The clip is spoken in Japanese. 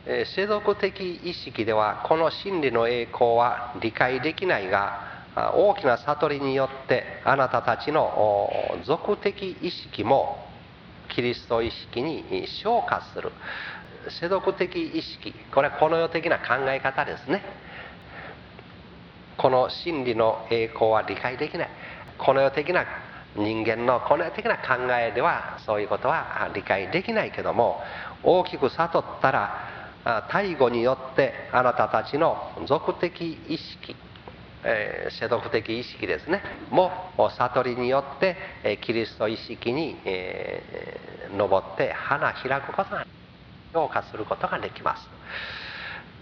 世俗的意識ではこの真理の栄光は理解できないが、大きな悟りによってあなたたちの俗的意識もキリスト意識に昇華する。世俗的意識、これはこの世的な考え方ですね。この真理の栄光は理解できない。この世的な人間のこの世的な考えではそういうことは理解できないけども、大きく悟ったら大語によってあなたたちの俗的意識、世俗的意識ですねも悟りによってキリスト意識に上って花開くことが評価することができます。